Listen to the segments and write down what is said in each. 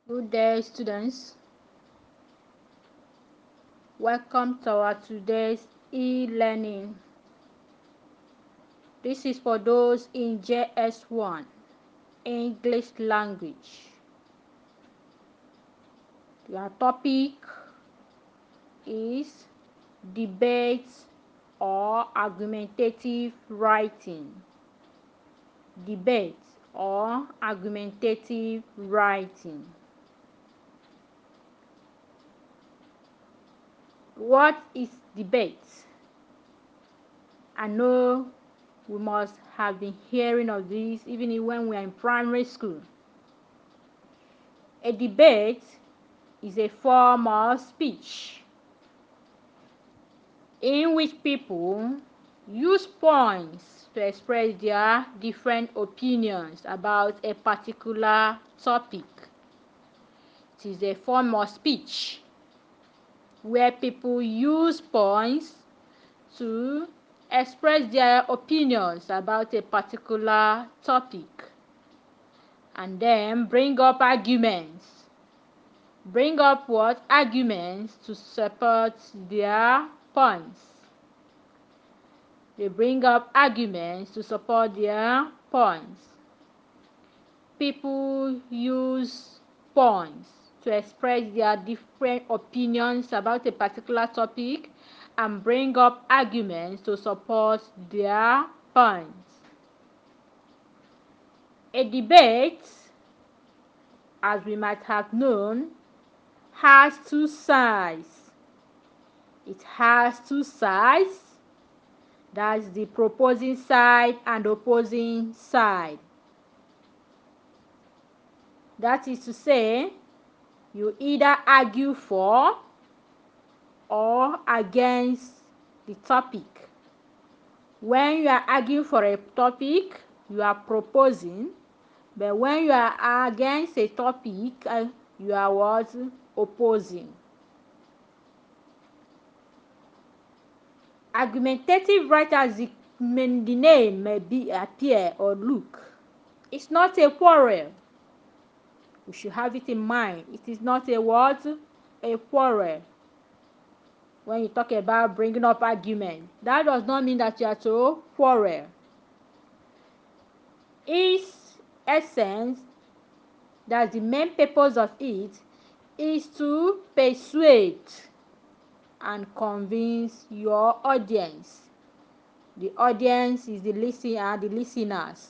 Good day, students. Welcome to our today's e-learning. This is for those in JS1, English language. Your topic is debate or argumentative writing. Debate or argumentative writing. What is debate? I know we must have been hearing of this even when we are in primary school. A debate is a form of speech in which people use points to express their different opinions about a particular topic. It is a form of speech where people use points to express their opinions about a particular topic and then bring up arguments. Bring up what? Arguments to support their points. They bring up arguments to support their points. People use points to express their different opinions about a particular topic and bring up arguments to support their points. A debate, as we might have known, has two sides. It has two sides. That's the proposing side and opposing side. That is to say, you either argue for or against the topic. When you are arguing for a topic, you are proposing, but when you are against a topic, you are what? Opposing. Argumentative writer, as the name may appear or look, it's not a quarrel. We should have it in mind. It is not a what? A quarrel. When you talk about bringing up argument, that does not mean that you are to quarrel. Its essence, that's the main purpose of it, is to persuade and convince your audience. The audience is the listener, the listeners.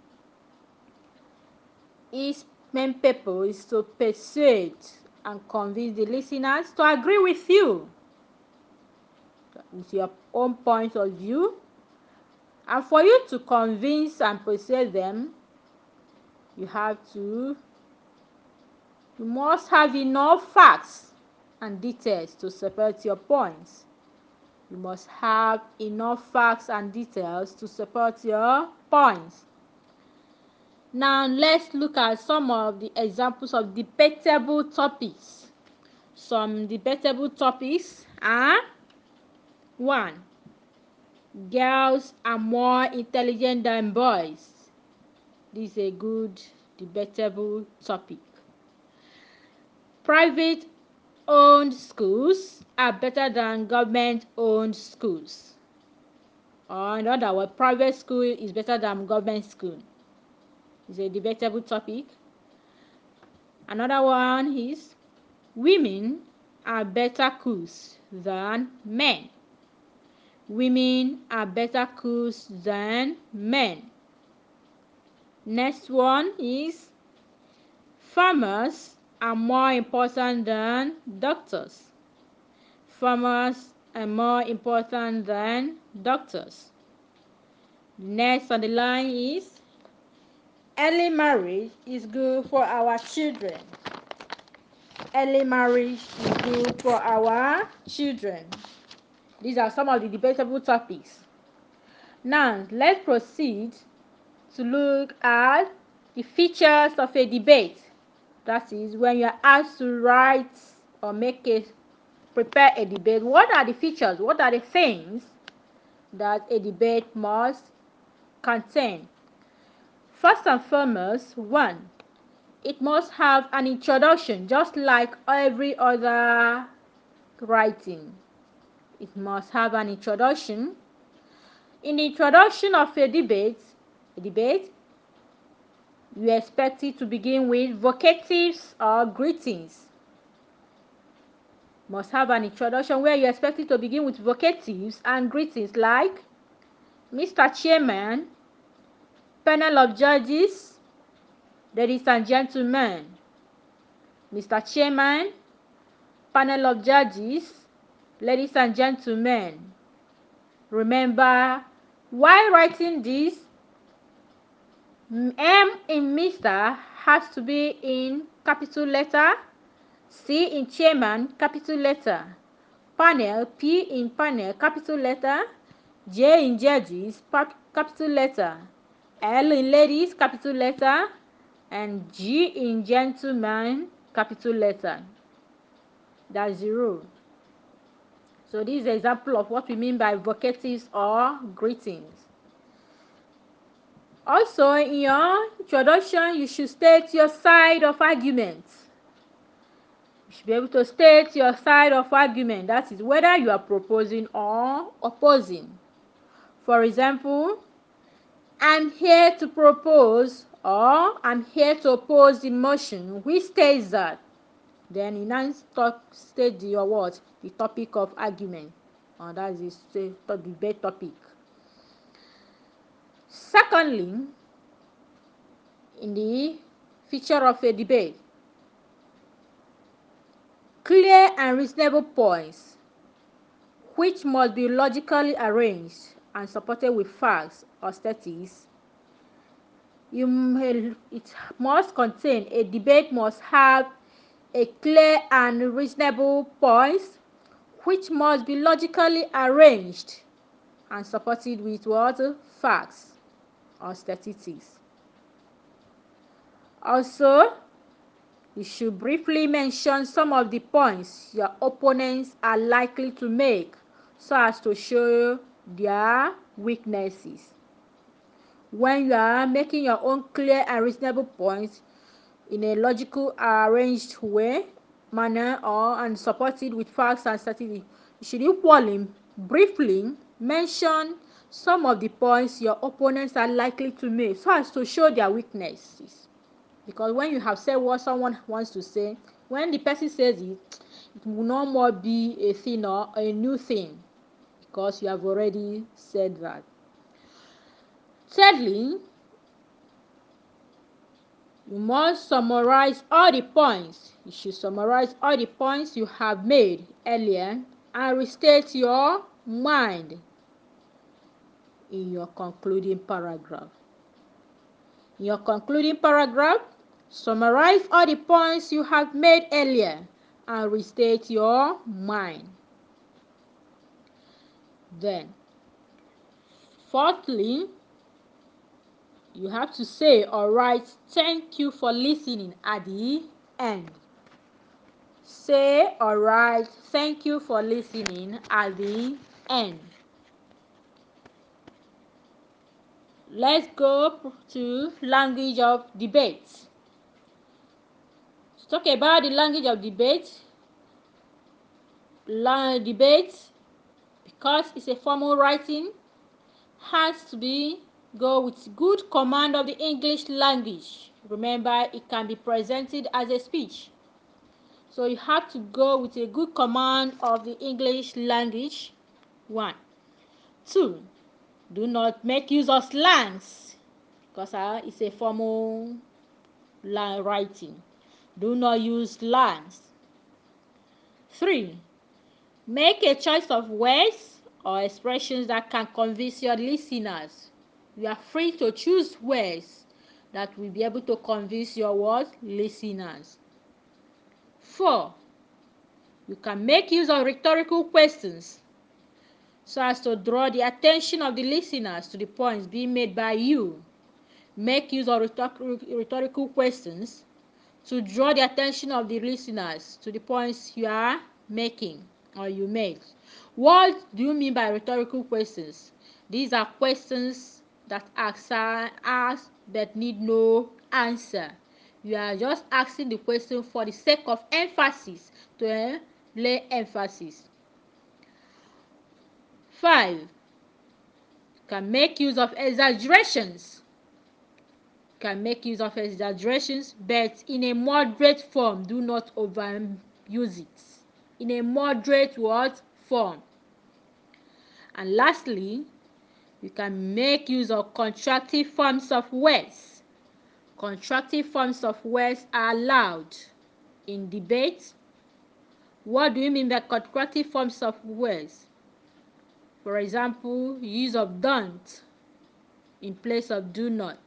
Its main purpose is to persuade and convince the listeners to agree with you, with your own point of view. And for you to convince and persuade them, you must have enough facts and details to support your points. You must have enough facts and details to support your points. Now let's look at some of the examples of debatable topics. Some debatable topics are: 1. Girls are more intelligent than boys. This is a good debatable topic. Private-owned schools are better than government-owned schools. Or in other words, private school is better than government school. It's a debatable topic. Another one is: women are better cooks than men. Women are better cooks than men. Next one is: farmers are more important than doctors. Farmers are more important than doctors. Next on the line is: early marriage is good for our children. Early marriage is good for our children. These are some of the debatable topics. Now, let's proceed to look at the features of a debate. That is, when you are asked to write or prepare a debate, what are the features? What are the things that a debate must contain? First and foremost, 1. it must have an introduction, just like every other writing. It must have an introduction. In the introduction of a debate, you expect it to begin with vocatives or greetings. Must have an introduction where you expect it to begin with vocatives and greetings like Mr. Chairman, panel of judges, ladies and gentlemen. Mr. Chairman, panel of judges, ladies and gentlemen. Remember, while writing this, M in Mr. has to be in capital letter, C in chairman, capital letter, panel, P in panel, capital letter, J in judges, capital letter, L in ladies, capital letter, and G in gentleman, capital letter. That's the rule. So this is an example of what we mean by vocatives or greetings. Also, in your introduction, you should state your side of argument. You should be able to state your side of argument. That is whether you are proposing or opposing. For example, I'm here to propose or I'm here to oppose the motion which states that. Then you now state your what? The topic of argument. That is the debate topic. Secondly, in the feature of a debate, clear and reasonable points which must be logically arranged and supported with facts or statistics. It must contain, a debate must have a clear and reasonable points which must be logically arranged and supported with what? Facts or statistics. Also, you should briefly mention some of the points your opponents are likely to make so as to show their weaknesses. When you are making your own clear and reasonable points in a logical arranged manner and supported with facts and statistics, you should equally briefly mention some of the points your opponents are likely to make so as to show their weaknesses. Because when you have said what someone wants to say, when the person says it, it will no more be a thing or a new thing because you have already said that. Thirdly, you must summarize all the points. You should summarize all the points you have made earlier and restate your mind in your concluding paragraph. In your concluding paragraph, summarize all the points you have made earlier and restate your mind. Then, fourthly, you have to say or write thank you for listening at the end. Say or write thank you for listening at the end. Let's go to language of debate. To talk about the language of debate, because it's a formal writing, has to go with good command of the English language. Remember, it can be presented as a speech. So you have to go with a good command of the English language. 1. 2. Do not make use of slangs because it's a formal writing. Do not use slangs. 3. Make a choice of words or expressions that can convince your listeners. You are free to choose words that will be able to convince your listeners. 4. You can make use of rhetorical questions so as to draw the attention of the listeners to the points being made by you. Make use of rhetorical questions to draw the attention of the listeners to the points you are making or you make. What do you mean by rhetorical questions? These are questions that are asked but need no answer. You are just asking the question for the sake of emphasis, to lay emphasis. 5. You can make use of exaggerations. Can make use of exaggerations, but in a moderate form. Do not overuse it. In a moderate what form. And lastly, you can make use of contractive forms of words. Contractive forms of words are allowed in debate. What do you mean by contractive forms of words? For example, use of don't in place of do not,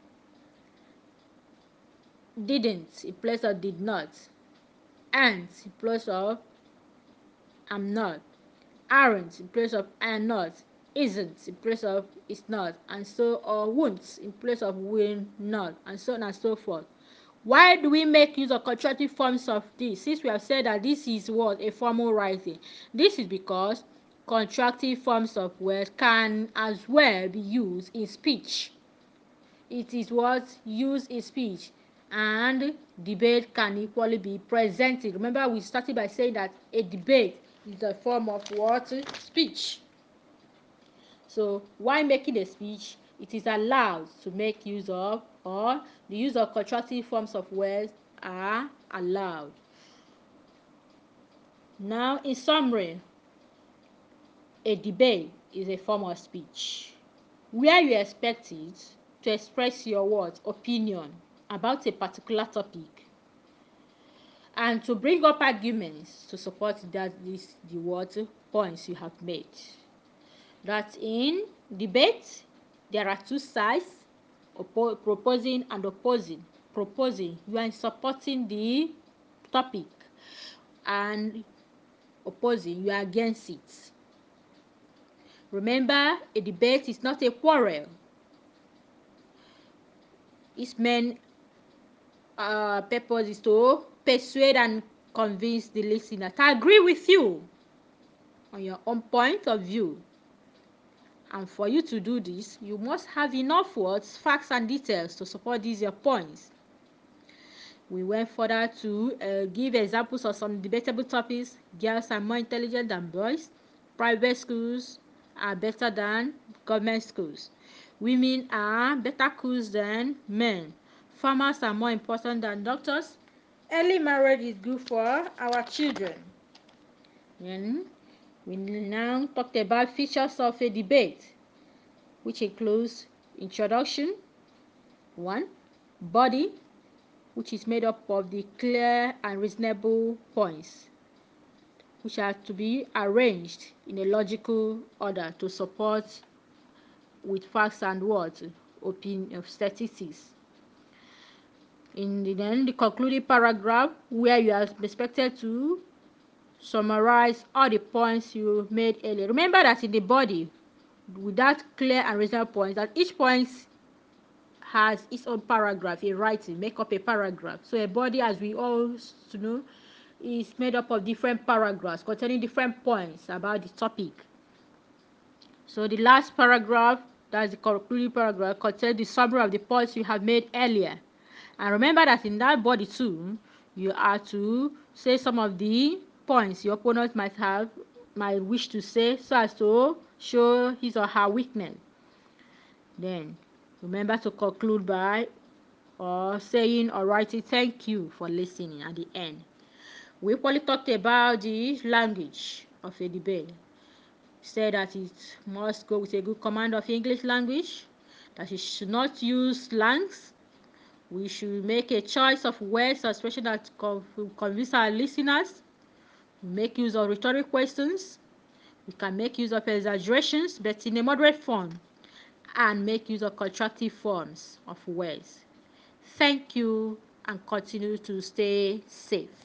didn't in place of did not, and in place of am not, aren't in place of am not, isn't in place of is not, and so, or won't in place of will not, and so on and so forth. Why do we make use of contractive forms of this? Since we have said that this is what a formal writing. This is because contractive forms of words can as well be used in speech. It is what used in speech, and debate can equally be presented. Remember, we started by saying that a debate is a form of what? Speech. So while making a speech, it is allowed to make use of, or the use of contractive forms of words are allowed. Now, in summary, a debate is a form of speech where you expect it to express your words, opinion about a particular topic, and to bring up arguments to support the word points you have made. That in debate, there are two sides, proposing and opposing. Proposing, you are supporting the topic, and opposing, you are against it. Remember, a debate is not a quarrel. Its main purpose is to persuade and convince the listener to agree with you on your own point of view. And for you to do this, you must have enough words, facts, and details to support these your points. We went further to give examples of some debatable topics. Girls are more intelligent than boys. Private schools are better than government schools. Women are better cooks than men. Farmers are more important than doctors. Early marriage is good for our children. And we now talked about features of a debate, which includes introduction, 1, body, which is made up of the clear and reasonable points, which are to be arranged in a logical order to support with facts and words, opinion of statistics. Then the concluding paragraph, where you are expected to summarize all the points you made earlier. Remember that in the body, with that clear and reasonable points, that each point has its own paragraph, a writing, make up a paragraph. So a body, as we all know, is made up of different paragraphs containing different points about the topic. So the last paragraph, that's the concluding paragraph, contains the summary of the points you have made earlier. And remember that in that body too, you are to say some of the points your opponent might wish to say, so as to show his or her weakness. Then remember to conclude by or saying or writing thank you for listening at the end. We equally talked about the language of a debate. Said that it must go with a good command of English language, that it should not use slangs. We should make a choice of words or expressions that convince our listeners. Make use of rhetoric questions. We can make use of exaggerations, but in a moderate form, and make use of contractive forms of words. Thank you, and continue to stay safe.